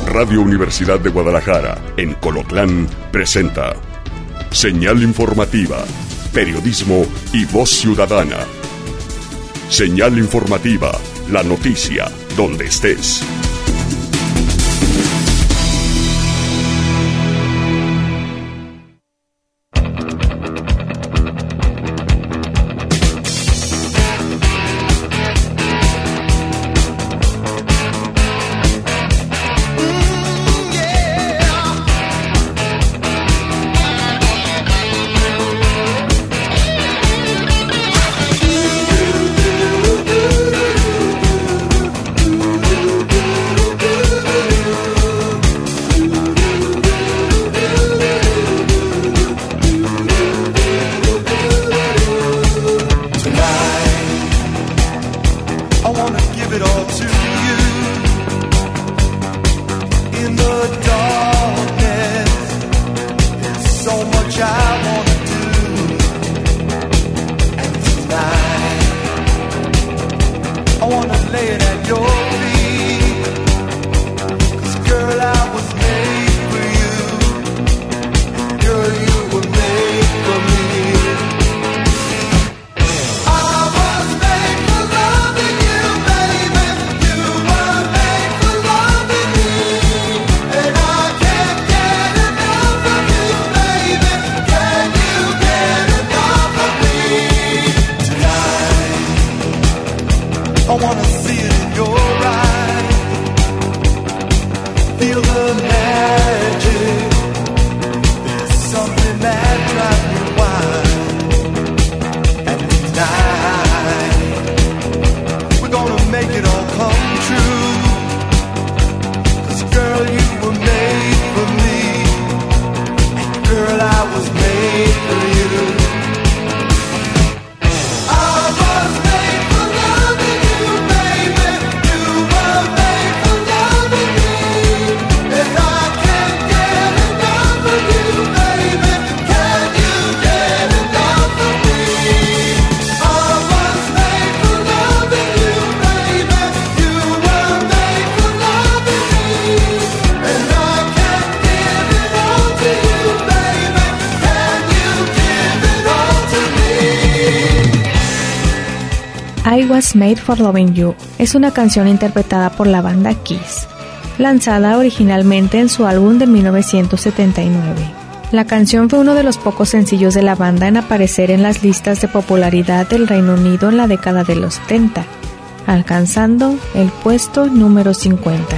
Radio Universidad de Guadalajara, en Colotlán, presenta Señal Informativa, periodismo y voz ciudadana. Señal Informativa, la noticia, donde estés. I Was Made for Loving You es una canción interpretada por la banda Kiss, lanzada originalmente en su álbum de 1979. La canción fue uno de los pocos sencillos de la banda en aparecer en las listas de popularidad del Reino Unido en la década de los 70, alcanzando el puesto número 50.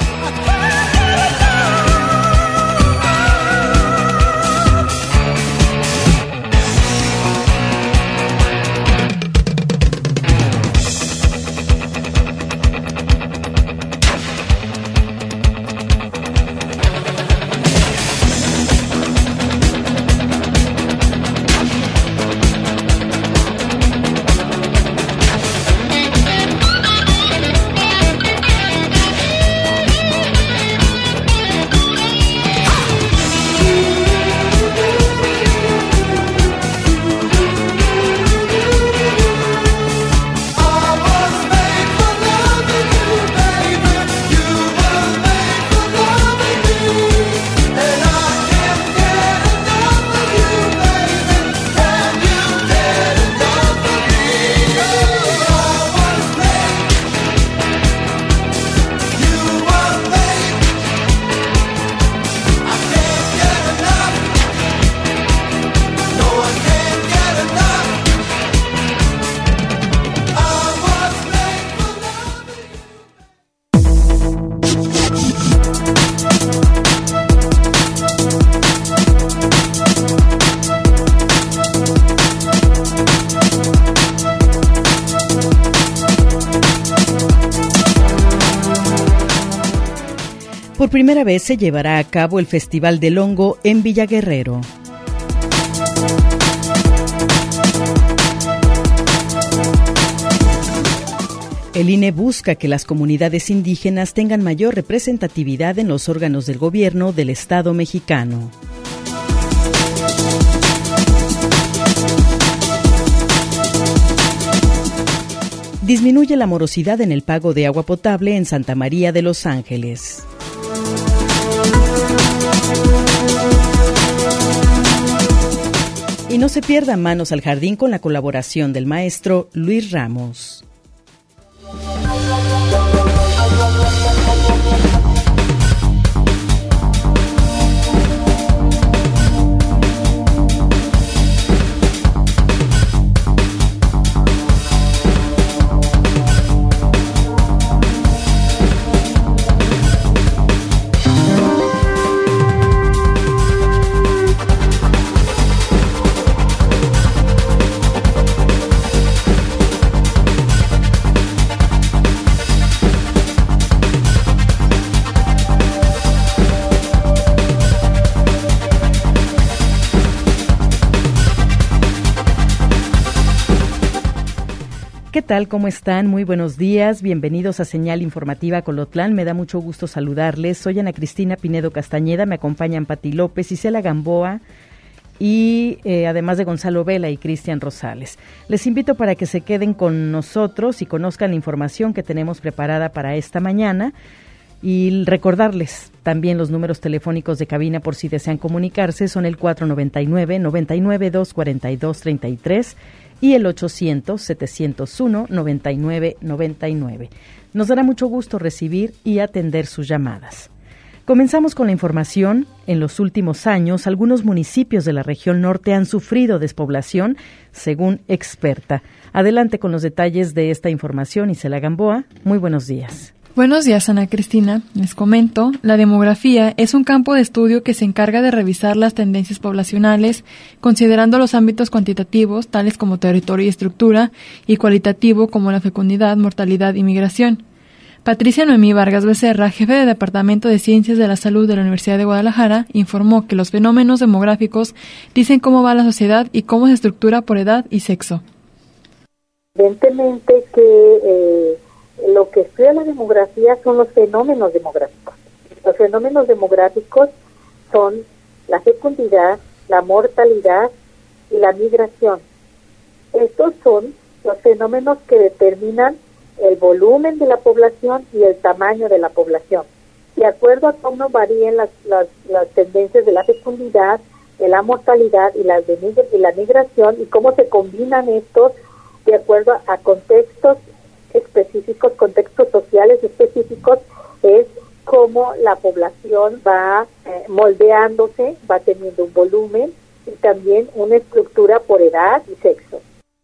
Por primera vez se llevará a cabo el Festival del Hongo en Villaguerrero. El INE busca que las comunidades indígenas tengan mayor representatividad en los órganos del gobierno del Estado mexicano. Disminuye la morosidad en el pago de agua potable en Santa María de los Ángeles. Y no se pierda Manos al Jardín con la colaboración del maestro Luis Ramos. ¿Qué tal? ¿Cómo están? Muy buenos días. Bienvenidos a Señal Informativa Colotlán. Me da mucho gusto saludarles. Soy Ana Cristina Pinedo Castañeda. Me acompañan Pati López, Isela Gamboa y además de Gonzalo Vela y Cristian Rosales. Les invito para que se queden con nosotros y conozcan la información que tenemos preparada para esta mañana. Y recordarles también los números telefónicos de cabina por si desean comunicarse. Son el 499-242-33 y el 800-701-9999. Nos dará mucho gusto recibir y atender sus llamadas. Comenzamos con la información. En los últimos años, algunos municipios de la región norte han sufrido despoblación, según experta. Adelante con los detalles de esta información, Isela Gamboa. Muy buenos días. Buenos días, Ana Cristina. Les comento, la demografía es un campo de estudio que se encarga de revisar las tendencias poblacionales, considerando los ámbitos cuantitativos, tales como territorio y estructura, y cualitativo, como la fecundidad, mortalidad y migración. Patricia Noemí Vargas Becerra, jefe de Departamento de Ciencias de la Salud de la Universidad de Guadalajara, informó que los fenómenos demográficos dicen cómo va la sociedad y cómo se estructura por edad y sexo. Evidentemente que lo que estudia la demografía son los fenómenos demográficos. Los fenómenos demográficos son la fecundidad, la mortalidad y la migración. Estos son los fenómenos que determinan el volumen de la población y el tamaño de la población. De acuerdo a cómo varían las tendencias de la fecundidad, de la mortalidad y la migración, y cómo se combinan estos de acuerdo a contextos específicos, contextos sociales específicos, es cómo la población va moldeándose, va teniendo un volumen y también una estructura por edad y sexo.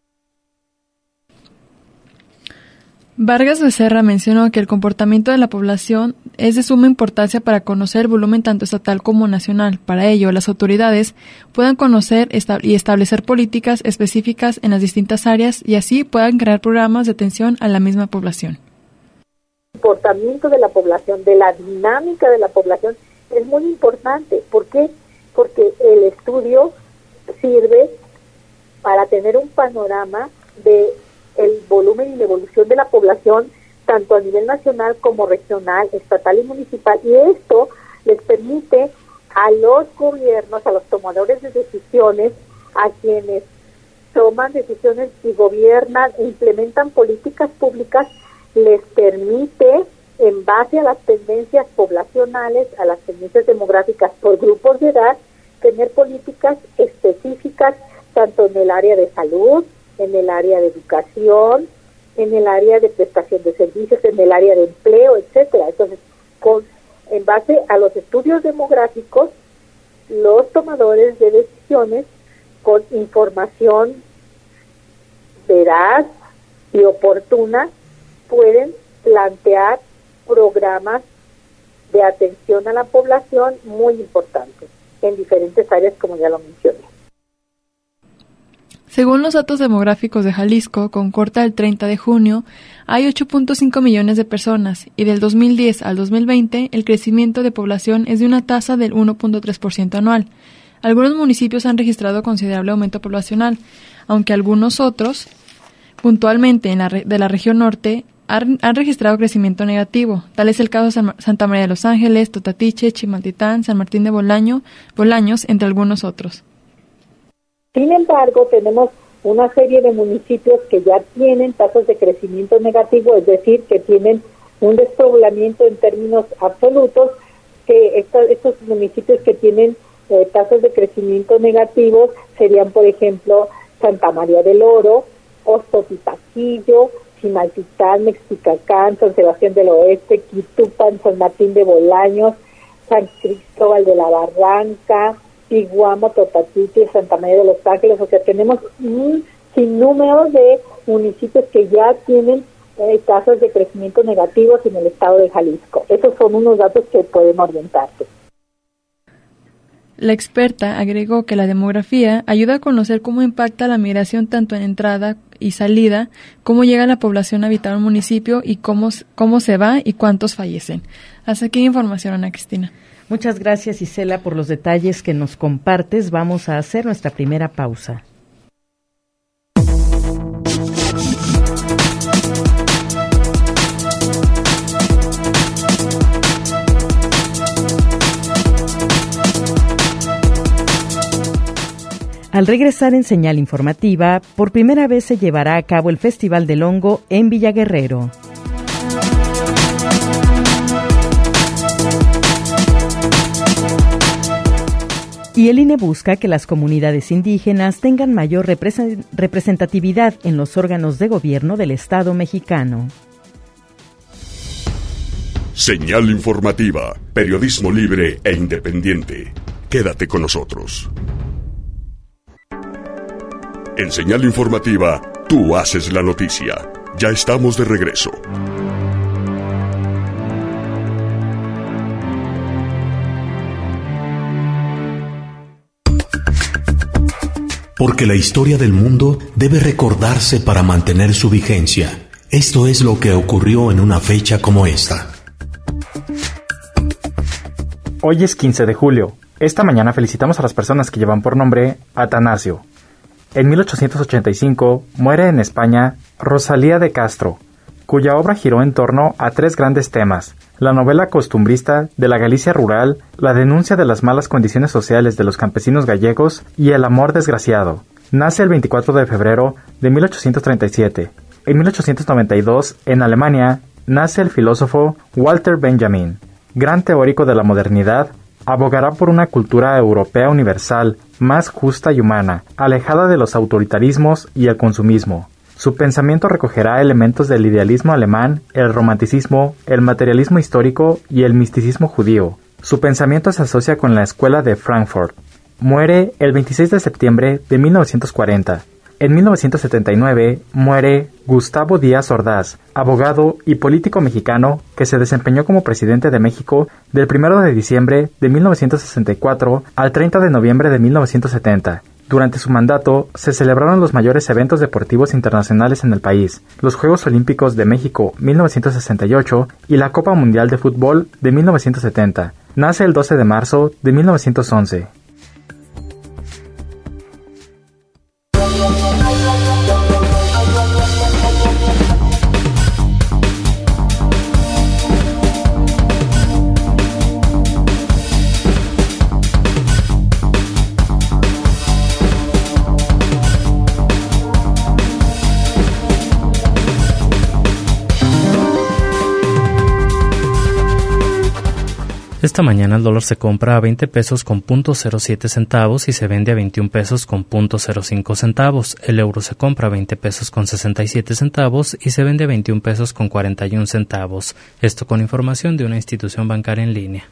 Vargas Becerra mencionó que el comportamiento de la población es de suma importancia para conocer el volumen tanto estatal como nacional. Para ello, las autoridades puedan conocer y establecer políticas específicas en las distintas áreas y así puedan crear programas de atención a la misma población. El comportamiento de la población, de la dinámica de la población, es muy importante. ¿Por qué? Porque el estudio sirve para tener un panorama de el volumen y la evolución de la población, tanto a nivel nacional como regional, estatal y municipal, y esto les permite a los gobiernos, a los tomadores de decisiones, a quienes toman decisiones y gobiernan e implementan políticas públicas, les permite, en base a las tendencias poblacionales, a las tendencias demográficas por grupos de edad, tener políticas específicas, tanto en el área de salud, en el área de educación, en el área de prestación de servicios, en el área de empleo, etcétera. Entonces, en base a los estudios demográficos, los tomadores de decisiones con información veraz y oportuna pueden plantear programas de atención a la población muy importantes en diferentes áreas, como ya lo mencioné. Según los datos demográficos de Jalisco, con corte del 30 de junio, hay 8.5 millones de personas y del 2010 al 2020 el crecimiento de población es de una tasa del 1.3% anual. Algunos municipios han registrado considerable aumento poblacional, aunque algunos otros, puntualmente de la región norte, han registrado crecimiento negativo. Tal es el caso de Santa María de los Ángeles, Totatiche, Chimaltitán, San Martín de Bolaños, entre algunos otros. Sin embargo, tenemos una serie de municipios que ya tienen tasas de crecimiento negativo, es decir, que tienen un despoblamiento en términos absolutos que estos municipios que tienen tasas de crecimiento negativos serían, por ejemplo, Santa María del Oro, Ostotipaquillo, Chimaltitán, Mexicacán, San Sebastián del Oeste, Quitupan, San Martín de Bolaños, San Cristóbal de la Barranca, Iguamo, Totatiche, Santa María de los Ángeles. O sea, tenemos un sinnúmero de municipios que ya tienen tasas de crecimiento negativos en el estado de Jalisco. Esos son unos datos que pueden orientarte. La experta agregó que la demografía ayuda a conocer cómo impacta la migración tanto en entrada y salida, cómo llega la población a habitar un municipio y cómo se va y cuántos fallecen. Hasta aquí información, Ana Cristina. Muchas gracias, Isela, por los detalles que nos compartes. Vamos a hacer nuestra primera pausa. Al regresar en Señal Informativa, por primera vez se llevará a cabo el Festival del Hongo en Villaguerrero. Y el INE busca que las comunidades indígenas tengan mayor representatividad en los órganos de gobierno del Estado mexicano. Señal Informativa, periodismo libre e independiente. Quédate con nosotros. En Señal Informativa, tú haces la noticia. Ya estamos de regreso. Porque la historia del mundo debe recordarse para mantener su vigencia. Esto es lo que ocurrió en una fecha como esta. Hoy es 15 de julio. Esta mañana felicitamos a las personas que llevan por nombre Atanasio. En 1885 muere en España Rosalía de Castro, cuya obra giró en torno a tres grandes temas: la novela costumbrista de la Galicia rural, la denuncia de las malas condiciones sociales de los campesinos gallegos y el amor desgraciado. Nace el 24 de febrero de 1837. En 1892, en Alemania, nace el filósofo Walter Benjamin, gran teórico de la modernidad. Abogará por una cultura europea universal, más justa y humana, alejada de los autoritarismos y el consumismo. Su pensamiento recogerá elementos del idealismo alemán, el romanticismo, el materialismo histórico y el misticismo judío. Su pensamiento se asocia con la escuela de Frankfurt. Muere el 26 de septiembre de 1940. En 1979 muere Gustavo Díaz Ordaz, abogado y político mexicano que se desempeñó como presidente de México del 1 de diciembre de 1964 al 30 de noviembre de 1970. Durante su mandato se celebraron los mayores eventos deportivos internacionales en el país, los Juegos Olímpicos de México 1968 y la Copa Mundial de Fútbol de 1970. Nace el 12 de marzo de 1911. Esta mañana el dólar se compra a 20 pesos con .07 centavos y se vende a 21 pesos con .05 centavos. El euro se compra a 20 pesos con 67 centavos y se vende a 21 pesos con 41 centavos. Esto con información de una institución bancaria en línea.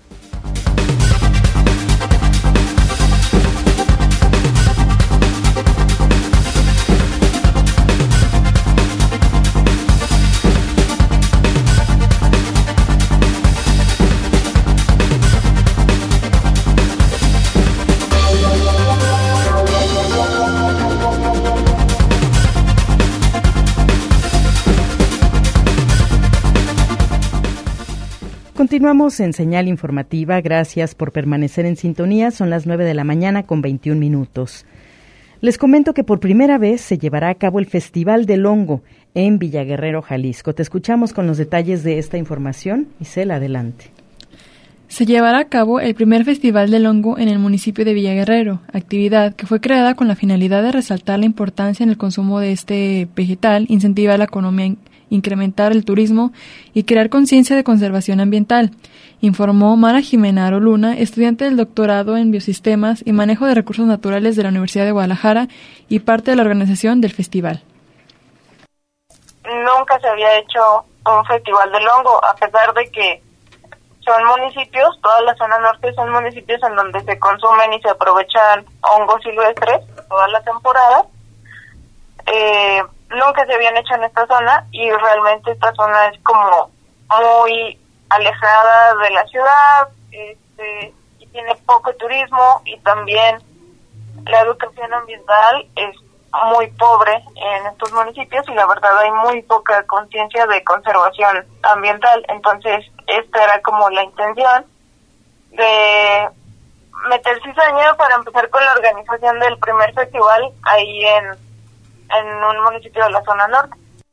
Continuamos en Señal Informativa. Gracias por permanecer en sintonía. Son las 9 de la mañana con 21 minutos. Les comento que por primera vez se llevará a cabo el Festival del Hongo en Villaguerrero, Jalisco. Te escuchamos con los detalles de esta información. Isela, adelante. Se llevará a cabo el primer Festival del Hongo en el municipio de Villaguerrero, actividad que fue creada con la finalidad de resaltar la importancia en el consumo de este vegetal, incentivar la economía, incrementar el turismo y crear conciencia de conservación ambiental. informó Mara Jimena Aro Luna, estudiante del doctorado en Biosistemas y Manejo de Recursos Naturales de la Universidad de Guadalajara y parte de la organización del festival. Nunca se había hecho un festival del hongo, a pesar de que son municipios, toda la zona norte son municipios en donde se consumen y se aprovechan hongos silvestres toda la temporada. Nunca se habían hecho en esta zona y realmente esta zona es como muy alejada de la ciudad, y tiene poco turismo, y también la educación ambiental es muy pobre en estos municipios y la verdad hay muy poca conciencia de conservación ambiental. Entonces esta era como la intención de meter cizaña para empezar con la organización del primer festival ahí en un municipio de la zona norte.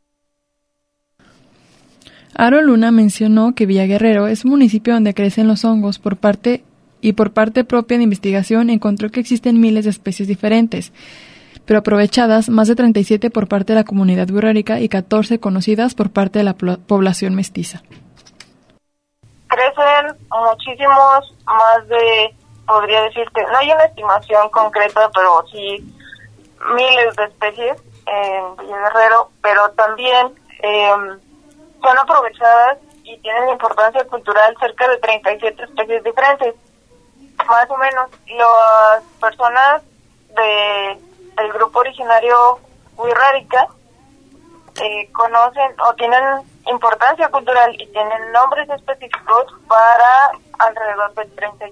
Aro Luna mencionó que Villaguerrero es un municipio donde crecen los hongos por parte propia de investigación encontró que existen miles de especies diferentes, pero aprovechadas más de 37 por parte de la comunidad wixárika y 14 conocidas por parte de la población mestiza. Crecen muchísimos, más de, podría decirte, no hay una estimación concreta, pero sí miles de especies en Villaguerrero, pero también son aprovechadas y tienen importancia cultural cerca de 37 especies diferentes. Más o menos, las personas del grupo originario wixárika conocen o tienen importancia cultural y tienen nombres específicos para alrededor de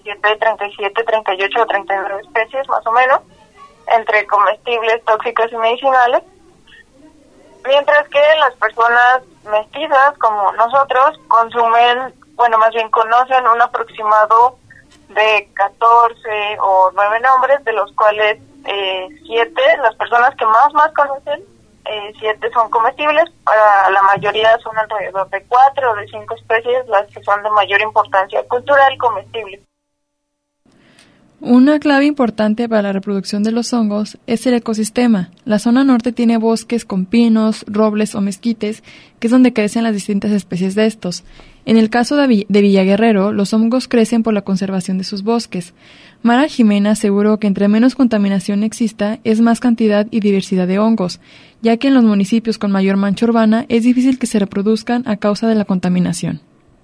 38 o 39 especies más o menos, entre comestibles, tóxicos y medicinales, mientras que las personas mestizas como nosotros conocen un aproximado de 14 o 9 nombres, de los cuales 7, las personas que más conocen, 7 son comestibles, para la mayoría son alrededor de 4 o de 5 especies las que son de mayor importancia cultural comestible. Una clave importante para la reproducción de los hongos es el ecosistema. La zona norte tiene bosques con pinos, robles o mezquites, que es donde crecen las distintas especies de estos. En el caso de Villaguerrero, los hongos crecen por la conservación de sus bosques. Mara Jimena aseguró que entre menos contaminación exista, es más cantidad y diversidad de hongos, ya que en los municipios con mayor mancha urbana es difícil que se reproduzcan a causa de la contaminación.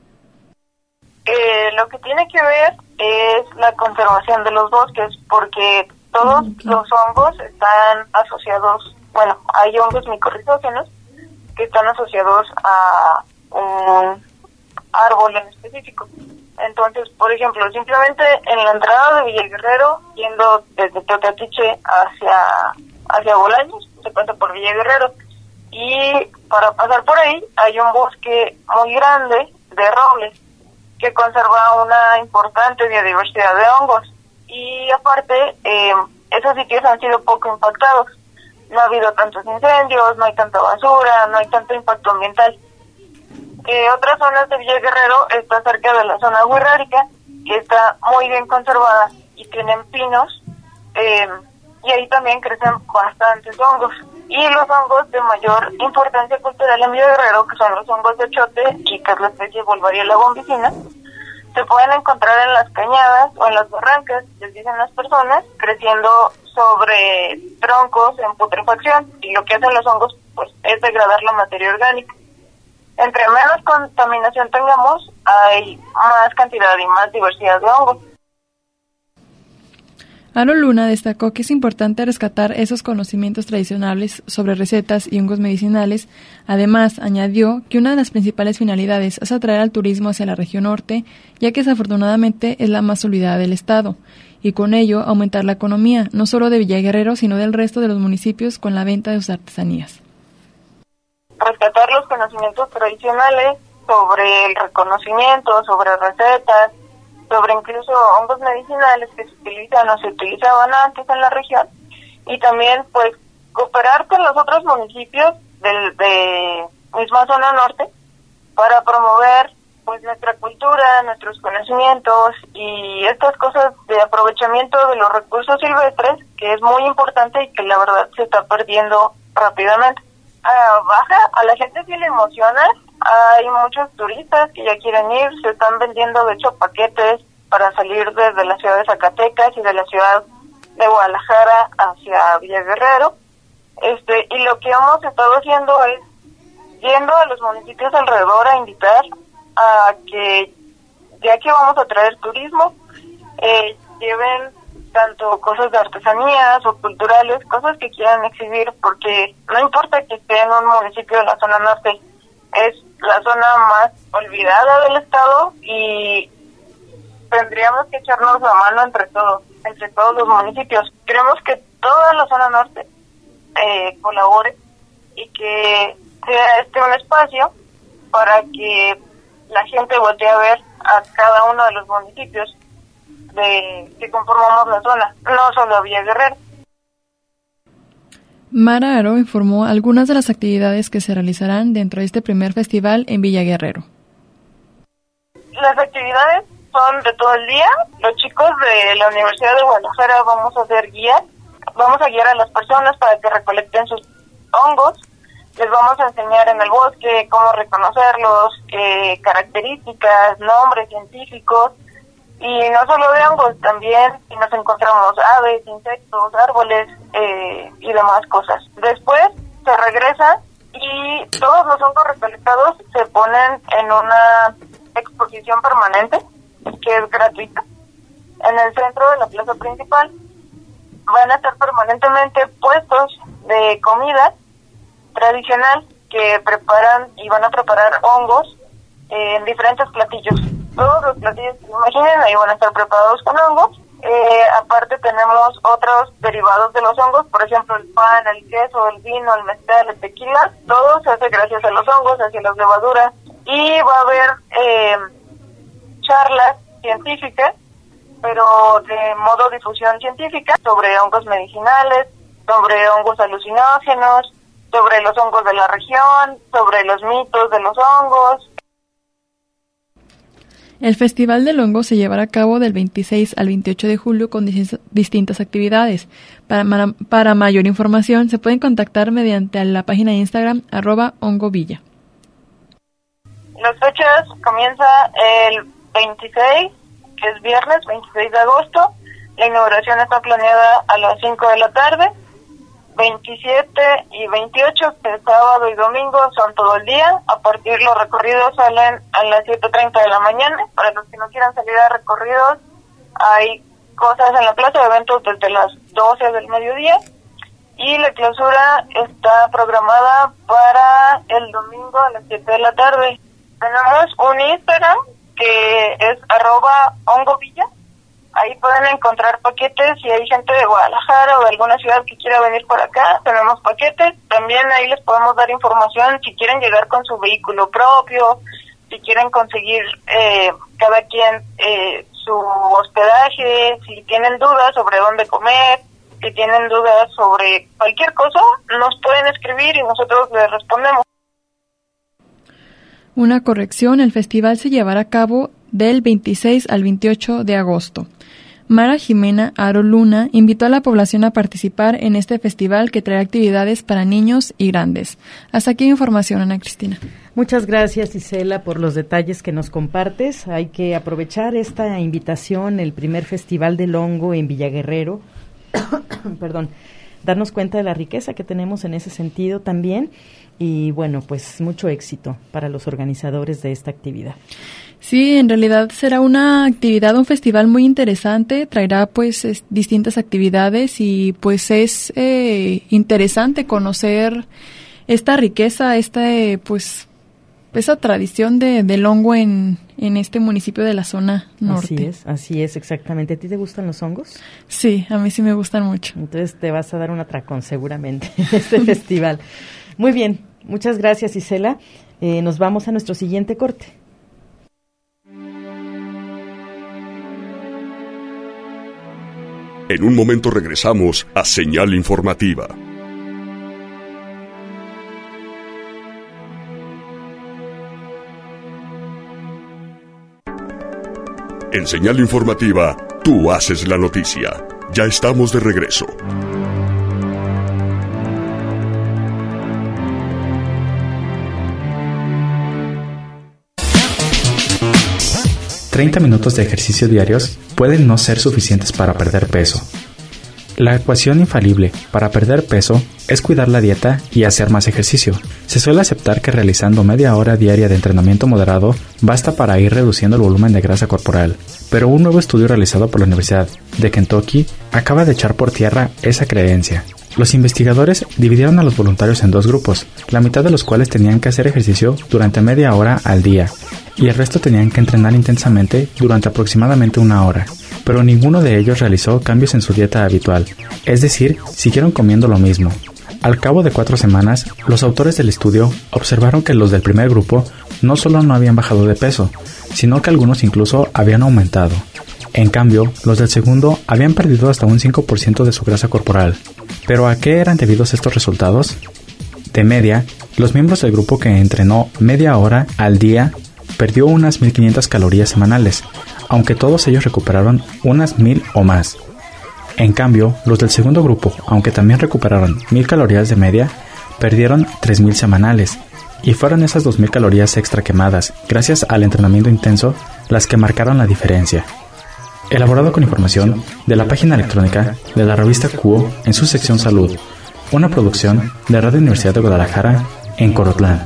Lo que tiene que ver es la conservación de los bosques, porque todos los hongos están asociados, hay hongos micorrizógenos que están asociados a un árbol en específico. Entonces, por ejemplo, simplemente en la entrada de Villaguerrero, yendo desde Teocatiche hacia Bolaños, se pasa por Villaguerrero, y para pasar por ahí hay un bosque muy grande de robles que conserva una importante biodiversidad de hongos. Y aparte, esos sitios han sido poco impactados. No ha habido tantos incendios, no hay tanta basura, no hay tanto impacto ambiental. Otras zonas de Villaguerrero está cerca de la zona wixárika, que está muy bien conservada y tienen pinos, y ahí también crecen bastantes hongos. Y los hongos de mayor importancia cultural en Villaguerrero, que son los hongos de ochote y que es la especie Volvaria bombicina, se pueden encontrar en las cañadas o en las barrancas, les dicen las personas, creciendo sobre troncos en putrefacción, y lo que hacen los hongos pues es degradar la materia orgánica. Entre menos contaminación tengamos, hay más cantidad y más diversidad de hongos. Aro Luna destacó que es importante rescatar esos conocimientos tradicionales sobre recetas y hongos medicinales. Además, añadió que una de las principales finalidades es atraer al turismo hacia la región norte, ya que desafortunadamente es la más olvidada del estado, y con ello aumentar la economía, no solo de Villaguerrero, sino del resto de los municipios con la venta de sus artesanías. Rescatar los conocimientos tradicionales sobre el reconocimiento, sobre recetas, sobre incluso hongos medicinales que se utilizan o se utilizaban antes en la región, y también pues cooperar con los otros municipios de misma zona norte para promover pues nuestra cultura, nuestros conocimientos y estas cosas de aprovechamiento de los recursos silvestres, que es muy importante y que la verdad se está perdiendo rápidamente. A la gente sí le emociona hay muchos turistas que ya quieren ir, se están vendiendo de hecho paquetes para salir desde la ciudad de Zacatecas y de la ciudad de Guadalajara hacia Villa Guerrero. Y lo que hemos estado haciendo es yendo a los municipios alrededor a invitar a que, ya que vamos a traer turismo, lleven tanto cosas de artesanías o culturales, cosas que quieran exhibir, porque no importa que esté en un municipio de la zona norte, es la zona más olvidada del estado y tendríamos que echarnos la mano entre todos los municipios. Queremos que toda la zona norte colabore y que sea un espacio para que la gente voltee a ver a cada uno de los municipios que conformamos la zona, no solo a Villa Guerrero. Mara Aro informó algunas de las actividades que se realizarán dentro de este primer festival en Villa Guerrero. Las actividades son de todo el día. Los chicos de la Universidad de Guadalajara vamos a hacer guías. Vamos a guiar a las personas para que recolecten sus hongos. Les vamos a enseñar en el bosque cómo reconocerlos, características, nombres científicos. Y no solo de hongos, también si nos encontramos aves, insectos, árboles y demás cosas. Después se regresa y todos los hongos recolectados se ponen en una exposición permanente que es gratuita en el centro de la plaza principal. Van a estar permanentemente puestos de comida tradicional que preparan y van a preparar hongos en diferentes platillos. Todos los platillos que se imaginen ahí van a estar preparados con hongos. Aparte tenemos otros derivados de los hongos, por ejemplo el pan, el queso, el vino, el mezcal, el tequila. Todo se hace gracias a los hongos, hacia las levaduras. Y va a haber charlas científicas, pero de modo difusión científica, sobre hongos medicinales, sobre hongos alucinógenos, sobre los hongos de la región, sobre los mitos de los hongos. El Festival del Hongo se llevará a cabo del 26 al 28 de julio con distintas actividades. Para mayor información se pueden contactar mediante la página de Instagram @hongovilla. Las fechas comienza el 26, que es viernes, 26 de agosto. La inauguración está planeada a las 5 de la tarde. 27 y 28, que es sábado y domingo, son todo el día. A partir los recorridos salen a las 7:30 de la mañana. Para los que no quieran salir a recorridos, hay cosas en la plaza de eventos desde las 12 del mediodía. Y la clausura está programada para el domingo a las 7 de la tarde. Tenemos un Instagram que es @hongovilla. Ahí pueden encontrar paquetes. Si hay gente de Guadalajara o de alguna ciudad que quiera venir por acá, tenemos paquetes. También ahí les podemos dar información si quieren llegar con su vehículo propio, si quieren conseguir cada quien su hospedaje, si tienen dudas sobre dónde comer, si tienen dudas sobre cualquier cosa, nos pueden escribir y nosotros les respondemos. Una corrección, el festival se llevará a cabo del 26 al 28 de agosto. Mara Jimena Aro Luna invitó a la población a participar en este festival que trae actividades para niños y grandes. Hasta aquí información, Ana Cristina. Muchas gracias, Isela, por los detalles que nos compartes. Hay que aprovechar esta invitación, el primer Festival del Hongo en Villa Guerrero. Perdón, darnos cuenta de la riqueza que tenemos en ese sentido también. Y bueno, pues mucho éxito para los organizadores de esta actividad. Sí, en realidad será una actividad, un festival muy interesante, traerá pues distintas actividades y pues es interesante conocer esta riqueza, pues esa tradición del hongo en este municipio de la zona norte. Así es, exactamente. ¿A ti te gustan los hongos? Sí, a mí sí me gustan mucho. Entonces te vas a dar un atracón seguramente en este festival. Muy bien, muchas gracias, Isela. Nos vamos a nuestro siguiente corte. En un momento regresamos a Señal Informativa. En Señal Informativa, tú haces la noticia. Ya estamos de regreso. 30 minutos de ejercicio diarios pueden no ser suficientes para perder peso. La ecuación infalible para perder peso es cuidar la dieta y hacer más ejercicio. Se suele aceptar que realizando media hora diaria de entrenamiento moderado basta para ir reduciendo el volumen de grasa corporal. Pero un nuevo estudio realizado por la Universidad de Kentucky acaba de echar por tierra esa creencia. Los investigadores dividieron a los voluntarios en 2 grupos, la mitad de los cuales tenían que hacer ejercicio durante media hora al día, y el resto tenían que entrenar intensamente durante aproximadamente 1 hora. Pero ninguno de ellos realizó cambios en su dieta habitual, es decir, siguieron comiendo lo mismo. Al cabo de 4 semanas, los autores del estudio observaron que los del primer grupo no solo no habían bajado de peso, sino que algunos incluso habían aumentado. En cambio, los del segundo habían perdido hasta un 5% de su grasa corporal. ¿Pero a qué eran debidos estos resultados? De media, los miembros del grupo que entrenó media hora al día perdió unas 1.500 calorías semanales, aunque todos ellos recuperaron unas 1.000 o más. En cambio, los del segundo grupo, aunque también recuperaron 1.000 calorías de media, perdieron 3.000 semanales, y fueron esas 2.000 calorías extra quemadas, gracias al entrenamiento intenso, las que marcaron la diferencia. Elaborado con información de la página electrónica de la revista Cuo en su sección Salud, una producción de Radio Universidad de Guadalajara en Colotlán.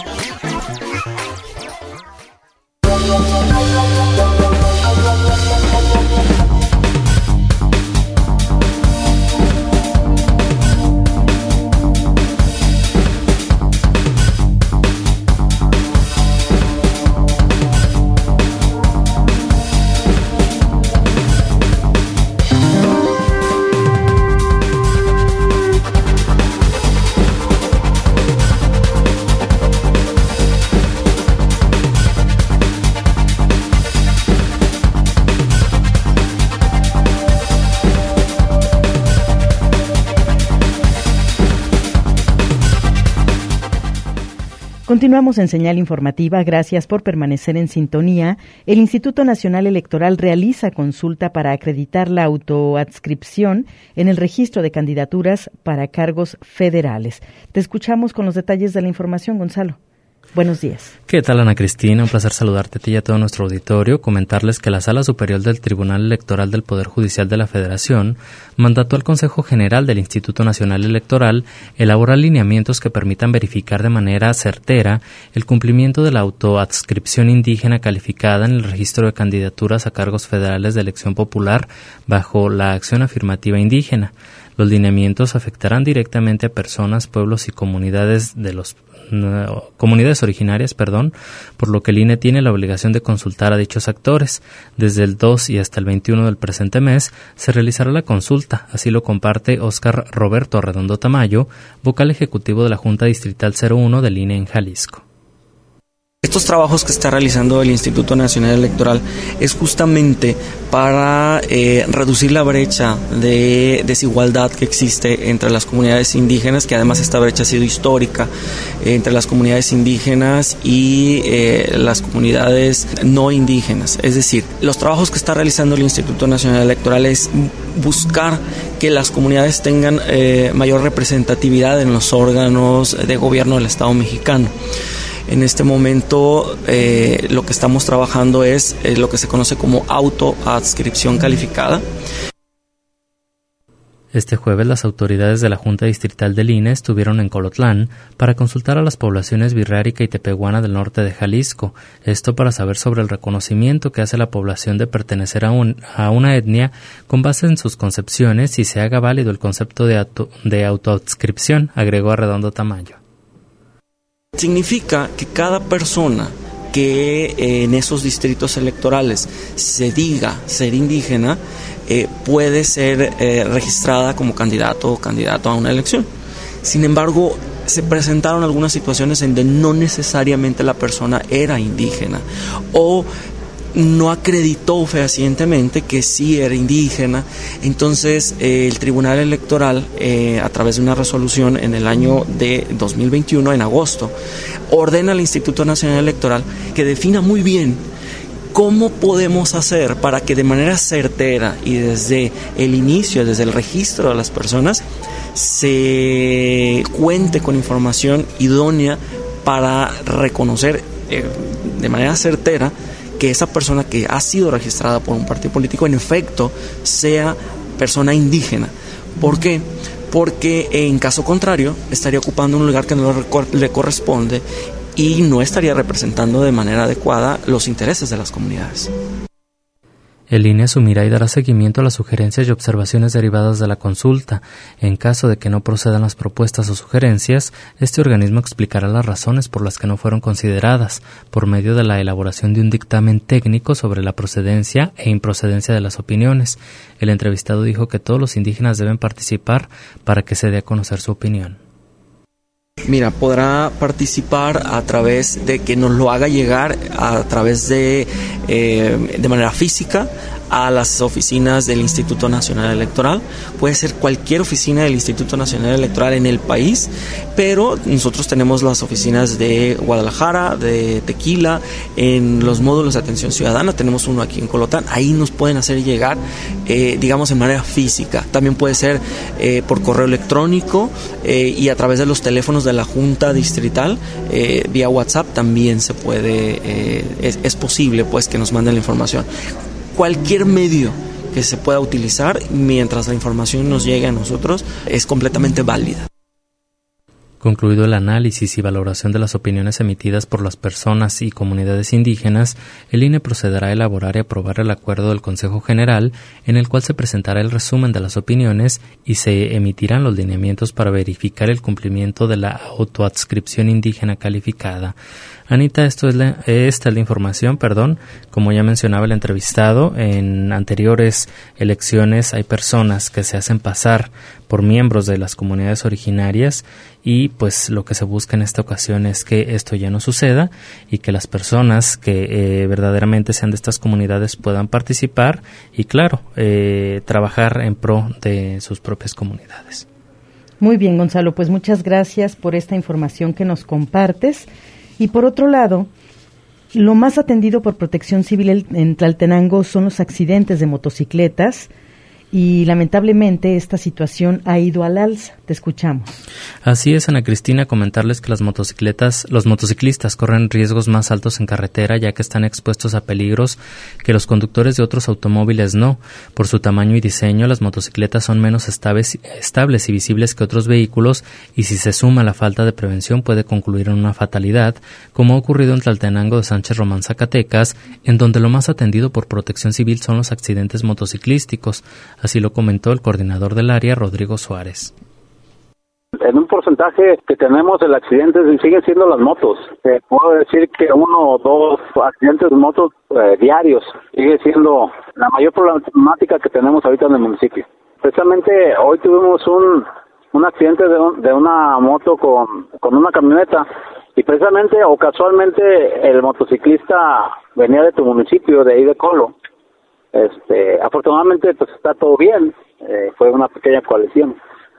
Continuamos en Señal Informativa. Gracias por permanecer en sintonía. El Instituto Nacional Electoral realiza consulta para acreditar la autoadscripción en el registro de candidaturas para cargos federales. Te escuchamos con los detalles de la información, Gonzalo. Buenos días. ¿Qué tal, Ana Cristina? Un placer saludarte a ti y a todo nuestro auditorio. Comentarles que la Sala Superior del Tribunal Electoral del Poder Judicial de la Federación mandató al Consejo General del Instituto Nacional Electoral elaborar lineamientos que permitan verificar de manera certera el cumplimiento de la autoadscripción indígena calificada en el registro de candidaturas a cargos federales de elección popular bajo la acción afirmativa indígena. Los lineamientos afectarán directamente a personas, pueblos y comunidades originarias, por lo que el INE tiene la obligación de consultar a dichos actores. Desde el 2 y hasta el 21 del presente mes se realizará la consulta, así lo comparte Óscar Roberto Arredondo Tamayo, vocal ejecutivo de la Junta Distrital 01 del INE en Jalisco. Estos trabajos que está realizando el Instituto Nacional Electoral es justamente para reducir la brecha de desigualdad que existe entre las comunidades indígenas, que además esta brecha ha sido histórica, entre las comunidades indígenas y las comunidades no indígenas. Es decir, los trabajos que está realizando el Instituto Nacional Electoral es buscar que las comunidades tengan mayor representatividad en los órganos de gobierno del Estado mexicano. En este momento lo que estamos trabajando es lo que se conoce como autoadscripción calificada. Este jueves las autoridades de la Junta Distrital del INE estuvieron en Colotlán para consultar a las poblaciones birrárica y tepehuana del norte de Jalisco, esto para saber sobre el reconocimiento que hace la población de pertenecer a una etnia con base en sus concepciones y se haga válido el concepto de autoadscripción, agregó Arredondo Tamayo. Significa que cada persona que en esos distritos electorales se diga ser indígena puede ser registrada como candidato o candidata a una elección. Sin embargo, se presentaron algunas situaciones en donde no necesariamente la persona era indígena o no acreditó fehacientemente que sí era indígena. Entonces el Tribunal Electoral, a través de una resolución en el año de 2021, en agosto, ordena al Instituto Nacional Electoral que defina muy bien cómo podemos hacer para que de manera certera y desde el inicio, desde el registro de las personas, se cuente con información idónea para reconocer de manera certera que esa persona que ha sido registrada por un partido político en efecto sea persona indígena. ¿Por qué? Porque en caso contrario estaría ocupando un lugar que no le corresponde y no estaría representando de manera adecuada los intereses de las comunidades. El INE asumirá y dará seguimiento a las sugerencias y observaciones derivadas de la consulta. En caso de que no procedan las propuestas o sugerencias, este organismo explicará las razones por las que no fueron consideradas, por medio de la elaboración de un dictamen técnico sobre la procedencia e improcedencia de las opiniones. El entrevistado dijo que todos los indígenas deben participar para que se dé a conocer su opinión. Mira, podrá participar a través de que nos lo haga llegar a través de manera física a las oficinas del Instituto Nacional Electoral. Puede ser cualquier oficina del Instituto Nacional Electoral en el país, pero nosotros tenemos las oficinas de Guadalajara, de Tequila, en los módulos de atención ciudadana, tenemos uno aquí en Colotán, ahí nos pueden hacer llegar, digamos, en manera física. También puede ser por correo electrónico y a través de los teléfonos de la Junta Distrital, vía WhatsApp también se puede, es posible pues que nos manden la información. Cualquier medio que se pueda utilizar mientras la información nos llegue a nosotros es completamente válida. Concluido el análisis y valoración de las opiniones emitidas por las personas y comunidades indígenas, el INE procederá a elaborar y aprobar el acuerdo del Consejo General, en el cual se presentará el resumen de las opiniones y se emitirán los lineamientos para verificar el cumplimiento de la autoadscripción indígena calificada. Anita, esta es la información, como ya mencionaba el entrevistado, en anteriores elecciones hay personas que se hacen pasar por miembros de las comunidades originarias y pues lo que se busca en esta ocasión es que esto ya no suceda y que las personas que verdaderamente sean de estas comunidades puedan participar y claro, trabajar en pro de sus propias comunidades. Muy bien, Gonzalo, pues muchas gracias por esta información que nos compartes. Y por otro lado, lo más atendido por Protección Civil en Tlaltenango son los accidentes de motocicletas y lamentablemente esta situación ha ido al alza. Te escuchamos. Así es, Ana Cristina, comentarles que los motociclistas corren riesgos más altos en carretera ya que están expuestos a peligros que los conductores de otros automóviles no. Por su tamaño y diseño, las motocicletas son menos estables y visibles que otros vehículos y si se suma la falta de prevención puede concluir en una fatalidad, como ha ocurrido en Tlaltenango de Sánchez Román, Zacatecas, en donde lo más atendido por Protección Civil son los accidentes motociclísticos. Así lo comentó el coordinador del área, Rodrigo Suárez. En un porcentaje que tenemos el accidente siguen siendo las motos. Puedo decir que 1 o 2 accidentes de motos diarios sigue siendo la mayor problemática que tenemos ahorita en el municipio. Precisamente hoy tuvimos un accidente de una moto con una camioneta y precisamente o casualmente el motociclista venía de tu municipio, de ahí de Colo. Afortunadamente pues está todo bien, fue una pequeña colisión.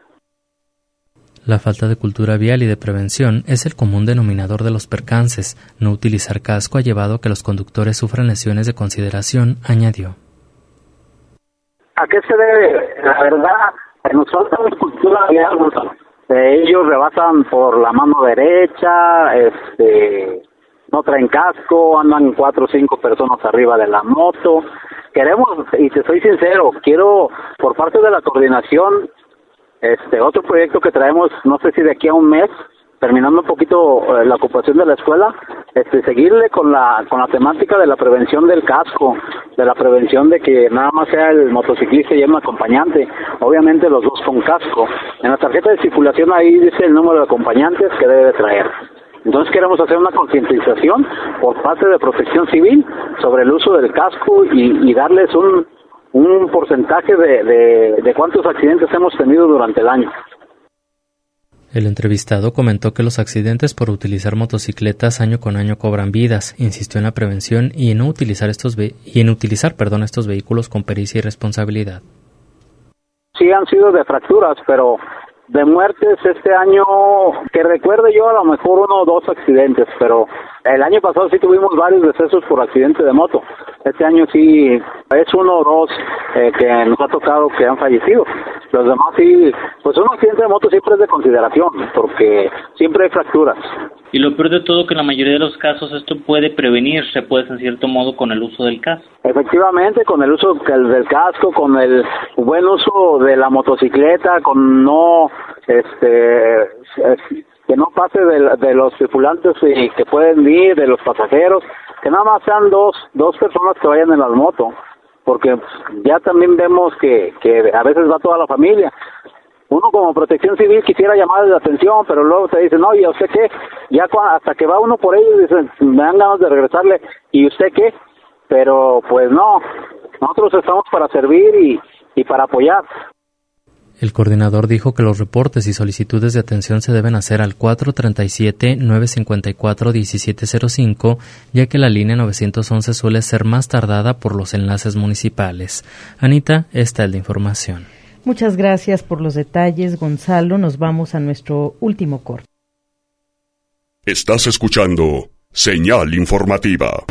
La falta de cultura vial y de prevención es el común denominador de los percances. No utilizar casco ha llevado a que los conductores sufran lesiones de consideración, añadió. ¿A qué se debe? La verdad, nos falta cultura vial. Ellos rebasan por la mano derecha, no traen casco, andan 4 o 5 personas arriba de la moto. Queremos, y te soy sincero, quiero por parte de la coordinación, otro proyecto que traemos, no sé si de aquí a un mes, terminando un poquito la ocupación de la escuela, seguirle con la temática de la prevención del casco, de la prevención de que nada más sea el motociclista y el acompañante, obviamente los dos con casco. En la tarjeta de circulación ahí dice el número de acompañantes que debe traer. Entonces queremos hacer una concientización por parte de Protección Civil sobre el uso del casco y darles un porcentaje de cuántos accidentes hemos tenido durante el año. El entrevistado comentó que los accidentes por utilizar motocicletas año con año cobran vidas, insistió en la prevención y en utilizar estos vehículos con pericia y responsabilidad. Sí han sido de fracturas, pero de muertes este año, que recuerde yo, a lo mejor 1 o 2 accidentes, pero el año pasado sí tuvimos varios decesos por accidente de moto. Este año sí es 1 o 2 que nos ha tocado que han fallecido. Los demás sí, pues un accidente de moto siempre es de consideración, porque siempre hay fracturas. Y lo peor de todo, que en la mayoría de los casos esto puede prevenirse, pues en cierto modo, con el uso del casco. Efectivamente, con el uso del casco, con el buen uso de la motocicleta, con no, que no pase de los tripulantes que pueden ir, de los pasajeros, que nada más sean dos personas que vayan en la moto, porque ya también vemos que a veces va toda la familia. Uno como protección civil quisiera llamarles la atención, pero luego te dicen, oye, ¿usted qué? Ya hasta que va uno por ellos, dicen, me dan ganas de regresarle, ¿y usted qué? Pero pues no, nosotros estamos para servir y para apoyar. El coordinador dijo que los reportes y solicitudes de atención se deben hacer al 437-954-1705, ya que la línea 911 suele ser más tardada por los enlaces municipales. Anita, esta es la información. Muchas gracias por los detalles, Gonzalo. Nos vamos a nuestro último corte. Estás escuchando Señal Informativa.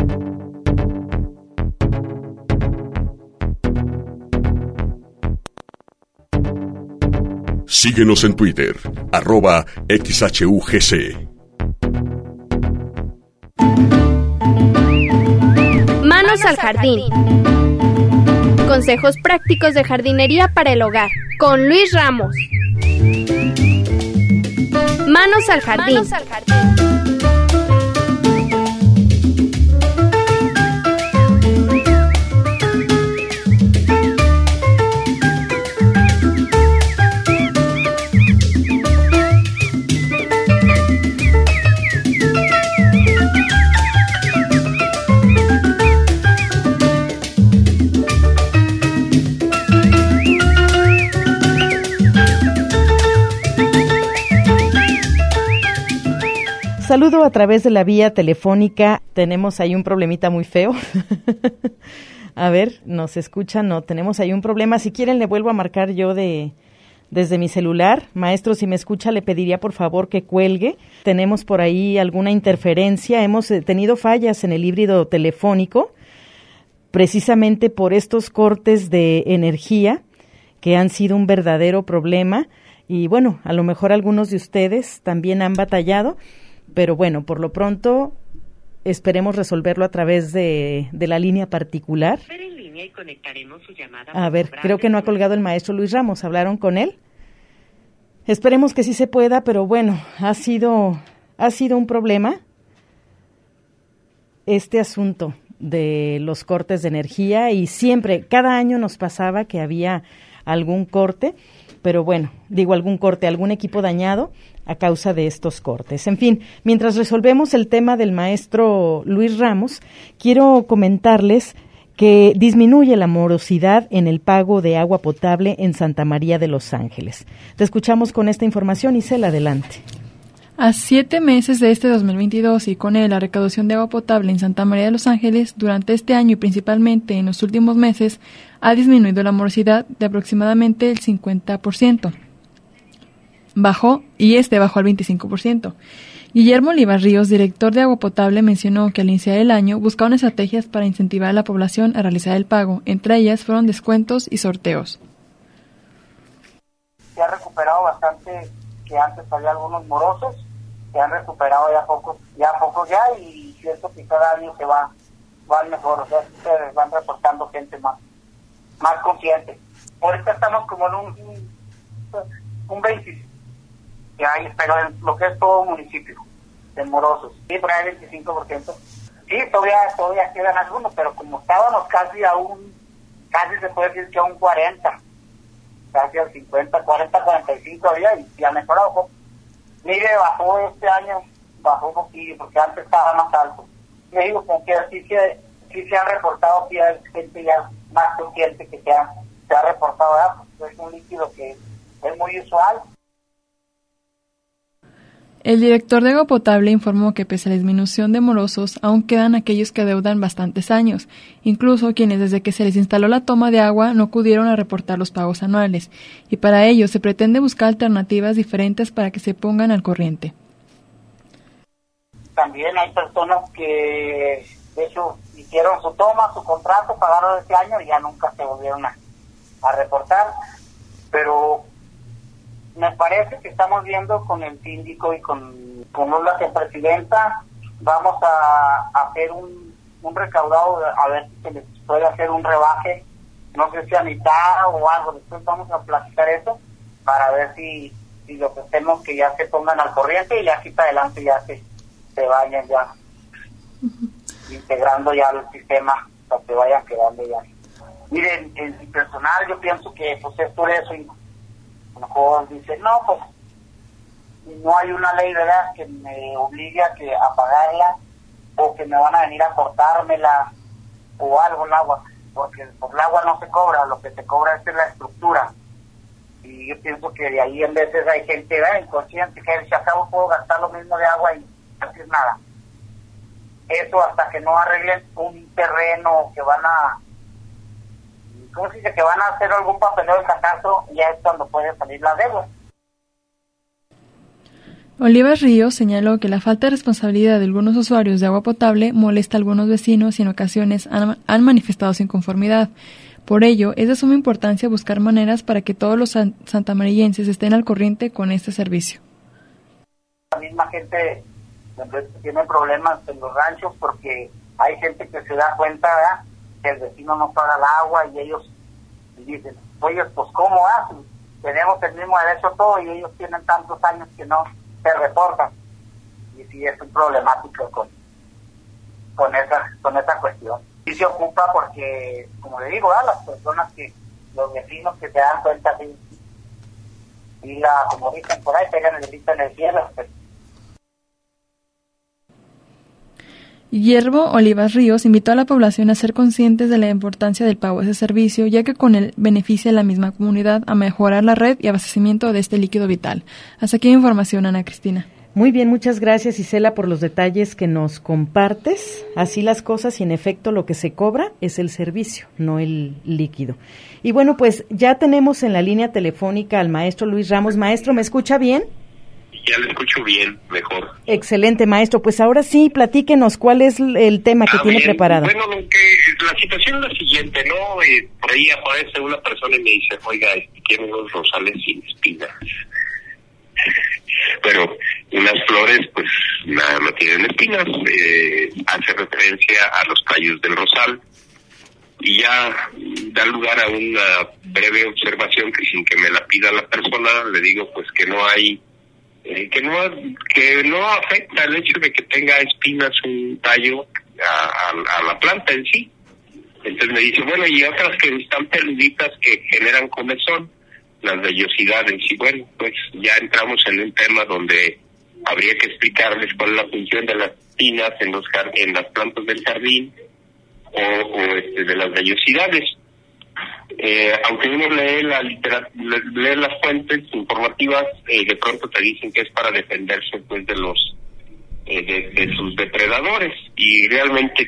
Síguenos en Twitter, @XHUGC. Manos al jardín. Consejos prácticos de jardinería para el hogar, con Luis Ramos. Manos al jardín. Manos al jardín. Saludo a través de la vía telefónica. Tenemos ahí un problemita muy feo. A ver, ¿nos escuchan? No, tenemos ahí un problema. Si quieren le vuelvo a marcar yo desde mi celular. Maestro, si me escucha, le pediría por favor que cuelgue. Tenemos por ahí alguna interferencia. Hemos tenido fallas en el híbrido telefónico, precisamente por estos cortes de energía que han sido un verdadero problema. Y bueno, a lo mejor algunos de ustedes también han batallado. Pero bueno, por lo pronto esperemos resolverlo a través de la línea particular. A ver, creo que no ha colgado el maestro Luis Ramos. ¿Hablaron con él? Esperemos que sí se pueda, pero bueno, ha sido un problema este asunto de los cortes de energía, y siempre, cada año nos pasaba que había algún corte, pero bueno, algún equipo dañado a causa de estos cortes. En fin, mientras resolvemos el tema del maestro Luis Ramos, quiero comentarles que disminuye la morosidad en el pago de agua potable en Santa María de los Ángeles. Te escuchamos con esta información, Isela, adelante. A 7 meses de este 2022 y con él la recaudación de agua potable en Santa María de los Ángeles, durante este año y principalmente en los últimos meses, ha disminuido la morosidad de aproximadamente el 50%. Bajó al 25%. Guillermo Olivas Ríos, director de agua potable, mencionó que al iniciar el año buscaron estrategias para incentivar a la población a realizar el pago. Entre ellas fueron descuentos y sorteos. Se ha recuperado bastante, que antes había algunos morosos, se han recuperado ya pocos y siento que cada año se van mejor, o sea, ustedes van reportando gente más consciente. Ahorita estamos como en un 20, que hay, pero en lo que es todo municipio de morosos, sí, por ahí 25%. Sí, todavía quedan algunos, pero como estábamos casi se puede decir que a un 40, casi al 50, 40, 45 había, y ya mejorado. Mire, bajó este año, bajó un poquillo, porque antes estaba más alto. Le digo que sí se ha reportado, que hay gente ya más consciente que se ha reportado, pues es un líquido que es muy usual. El director de agua potable informó que pese a la disminución de morosos, aún quedan aquellos que adeudan bastantes años, incluso quienes desde que se les instaló la toma de agua no acudieron a reportar los pagos anuales, y para ello se pretende buscar alternativas diferentes para que se pongan al corriente. También hay personas que, de hecho, hicieron su toma, su contrato, pagaron este año y ya nunca se volvieron a reportar. pero me parece que estamos viendo con el síndico y con la presidenta, vamos a hacer un recaudado, a ver si se les puede hacer un rebaje, no sé si a mitad o algo, después vamos a platicar eso para ver si lo que hacemos que ya se pongan al corriente y ya aquí para adelante ya se vayan ya integrando ya el sistema, para que vayan quedando ya. Miren, en mi personal yo pienso que pues es por eso, y a lo mejor dicen, no, pues no hay una ley, ¿verdad?, que me obligue a pagarla, o que me van a venir a cortármela, o algo el agua, porque por el agua no se cobra, lo que se cobra es la estructura. Y yo pienso que de ahí en veces hay gente inconsciente que si acabo puedo gastar lo mismo de agua y no hacer nada. Eso hasta que no arreglen un terreno que van a, ¿cómo se dice?, que van a hacer algún papeleo de catastro, ya es cuando puede salir la deuda. Olivas Ríos señaló que la falta de responsabilidad de algunos usuarios de agua potable molesta a algunos vecinos y en ocasiones han manifestado su inconformidad. Por ello, es de suma importancia buscar maneras para que todos los santamarillenses estén al corriente con este servicio. La misma gente tiene problemas en los ranchos porque hay gente que se da cuenta, ¿verdad?, que el vecino no paga el agua y ellos dicen, oye, pues ¿cómo hacen? Tenemos el mismo derecho a todo y ellos tienen tantos años que no se reportan. Y sí es un problemático con esa cuestión. Y se ocupa porque, como le digo, las personas los vecinos que se dan cuenta, y como dicen por ahí, pegan el grito en el cielo. Pues. Guillermo Olivas Ríos invitó a la población a ser conscientes de la importancia del pago de ese servicio, ya que con él beneficia a la misma comunidad a mejorar la red y abastecimiento de este líquido vital. Hasta aquí la información, Ana Cristina. Muy bien, muchas gracias, Isela, por los detalles que nos compartes. Así las cosas, y en efecto lo que se cobra es el servicio, no el líquido. Y bueno, pues ya tenemos en la línea telefónica al maestro Luis Ramos. Maestro, ¿me escucha bien? Ya lo escucho bien, mejor. Excelente, maestro. Pues ahora sí, platíquenos cuál es el tema que tiene preparado. Bueno, la situación es la siguiente, ¿no? Por ahí aparece una persona y me dice, oiga, quiero unos rosales sin espinas. Pero unas flores, pues nada, no tienen espinas. Hace referencia a los tallos del rosal. Y ya da lugar a una breve observación que sin que me la pida la persona, le digo pues que no hay... que no afecta el hecho de que tenga espinas un tallo a la planta en sí. Entonces me dice, bueno, y otras que están peluditas que generan comezón, las vellosidades. Y bueno, pues ya entramos en un tema donde habría que explicarles cuál es la función de las espinas en las plantas del jardín o de las vellosidades. Aunque uno lee lee las fuentes informativas, de pronto te dicen que es para defenderse pues de los de sus depredadores, y realmente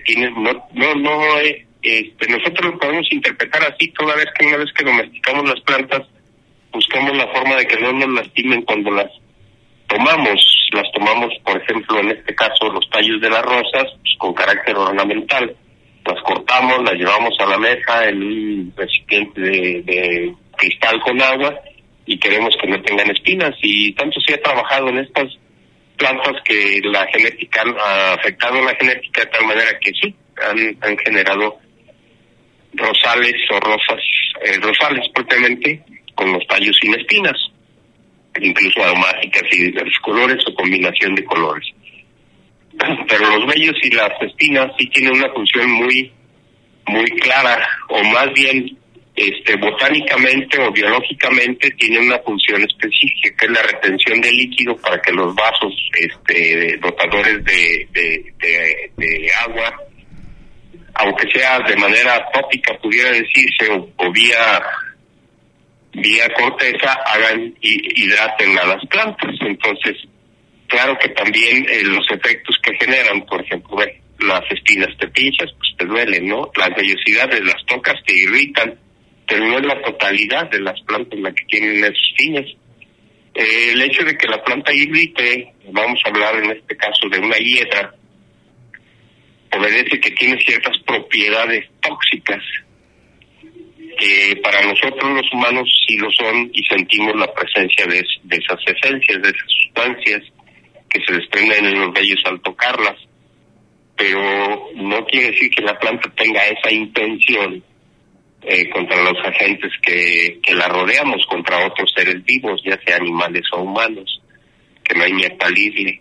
nosotros lo podemos interpretar así toda vez que una vez que domesticamos las plantas buscamos la forma de que no nos lastimen cuando las tomamos, por ejemplo, en este caso los tallos de las rosas, pues, con carácter ornamental. Las cortamos, las llevamos a la mesa en un recipiente de cristal con agua y queremos que no tengan espinas. Y tanto se ha trabajado en estas plantas que la genética ha afectado la genética de tal manera que sí, han generado rosales o rosales propiamente con los tallos sin espinas, incluso aromáticas y de diversos colores o combinación de colores. Pero los vellos y las espinas sí tienen una función muy muy clara, o más bien botánicamente o biológicamente tienen una función específica, que es la retención de líquido para que los vasos dotadores de agua, aunque sea de manera tópica pudiera decirse, o vía corteza, hagan hidraten a las plantas. Entonces, claro que también los efectos que generan, por ejemplo, las espinas te pinchas, pues te duelen, ¿no? Las vellosidades las tocas, te irritan, pero no es la totalidad de las plantas la que tienen esos fines. El hecho de que la planta irrite, vamos a hablar en este caso de una hiedra, obedece que tiene ciertas propiedades tóxicas. que para nosotros los humanos sí lo son y sentimos la presencia de esas esencias, de esas sustancias que se desprenden en los vellos al tocarlas, pero no quiere decir que la planta tenga esa intención contra los agentes que la rodeamos, contra otros seres vivos, ya sea animales o humanos, que no hay ni a cuál irle.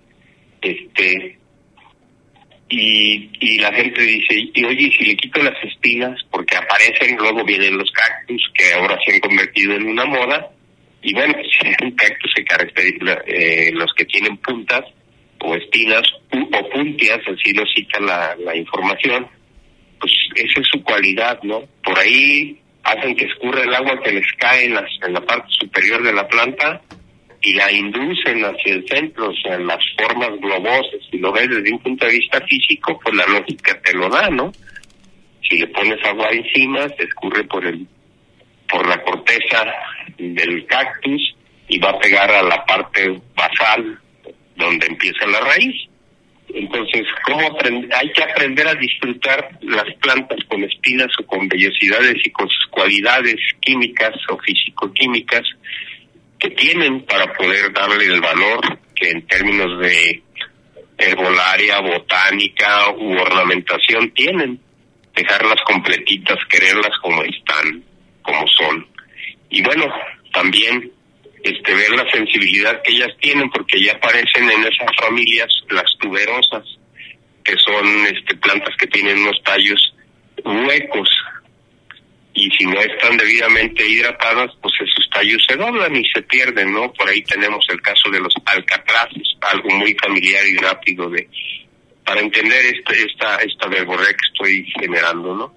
Y la gente dice, y oye, si le quito las espinas, porque aparecen, luego vienen los cactus, que ahora se han convertido en una moda, y bueno, si un cactus se caracteriza, los que tienen puntas, o espinas, o puntias, así lo cita la información, pues esa es su cualidad, ¿no? Por ahí hacen que escurra el agua que les cae en la parte superior de la planta, y la inducen hacia el centro, o sea, en las formas globosas. Si lo ves desde un punto de vista físico, pues la lógica te lo da, ¿no? Si le pones agua encima, se escurre por la corteza del cactus y va a pegar a la parte basal donde empieza la raíz. Entonces, hay que aprender a disfrutar las plantas con espinas o con vellosidades y con sus cualidades químicas o físico-químicas que tienen para poder darle el valor que en términos de herbolaria, botánica u ornamentación tienen. Dejarlas completitas, quererlas como están, como son. Y bueno, también ver la sensibilidad que ellas tienen, porque ya aparecen en esas familias las tuberosas, que son plantas que tienen unos tallos huecos, y si no están debidamente hidratadas, pues esos tallos se doblan y se pierden, ¿no? Por ahí tenemos el caso de los alcatraces, algo muy familiar y rápido para entender esta verborrea que estoy generando, ¿no?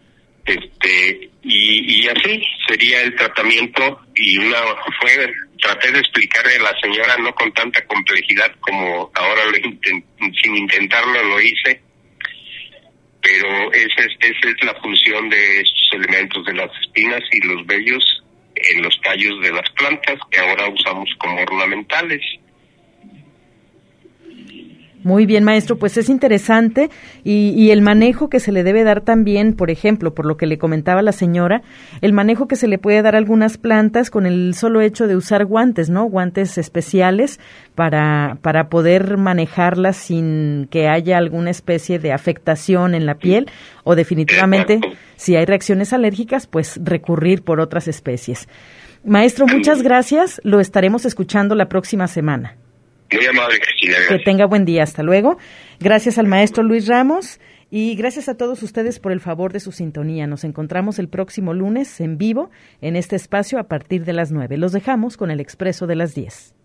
Y así sería el tratamiento, y traté de explicarle a la señora, no con tanta complejidad como ahora sin intentarlo lo hice, pero esa es la función de estos elementos de las espinas y los vellos en los tallos de las plantas que ahora usamos como ornamentales. Muy bien, maestro, pues es interesante y el manejo que se le debe dar también, por ejemplo, por lo que le comentaba la señora, el manejo que se le puede dar a algunas plantas con el solo hecho de usar guantes, ¿no? Guantes especiales para poder manejarlas sin que haya alguna especie de afectación en la piel, o definitivamente, si hay reacciones alérgicas, pues recurrir por otras especies. Maestro, muchas gracias, lo estaremos escuchando la próxima semana. Muy amable, Cristina. Que tenga buen día. Hasta luego. Gracias al maestro Luis Ramos y gracias a todos ustedes por el favor de su sintonía. Nos encontramos el próximo lunes en vivo en este espacio a partir de las 9. Los dejamos con el Expreso de las 10.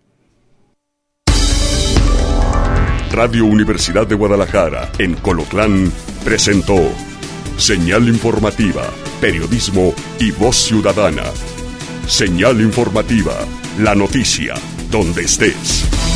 Radio Universidad de Guadalajara, en Colotlán, presentó Señal Informativa, Periodismo y Voz Ciudadana. Señal Informativa, la noticia, donde estés.